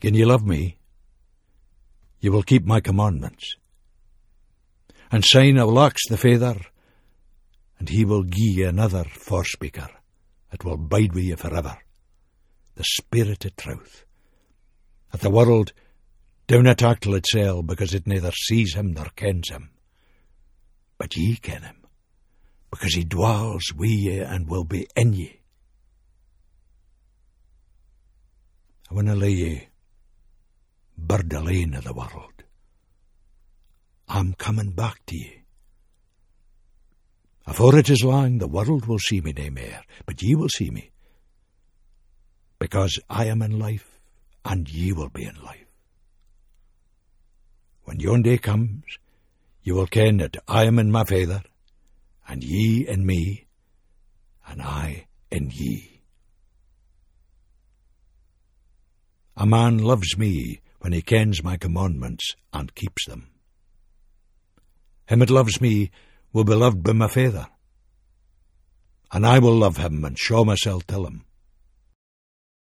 Gin ye love me, ye will keep my commandments. And syne I will ask the Father, and he will gie ye another forspeaker, that will bide with ye forever, the Spirit of truth, that the world do not act till itself, because it neither sees him nor kens him. But ye ken him, because he dwells with ye and will be in ye. I winna lay ye bird alone of the world. I'm coming back to ye. Afore it is long, the world will see me nae mair, but ye will see me, because I am in life, and ye will be in life. When yon day comes, ye will ken that I am in my Father, and ye in me, and I in ye. A man loves me when he kens my commandments and keeps them. Him that loves me will be loved by my Father, and I will love him and show myself till him.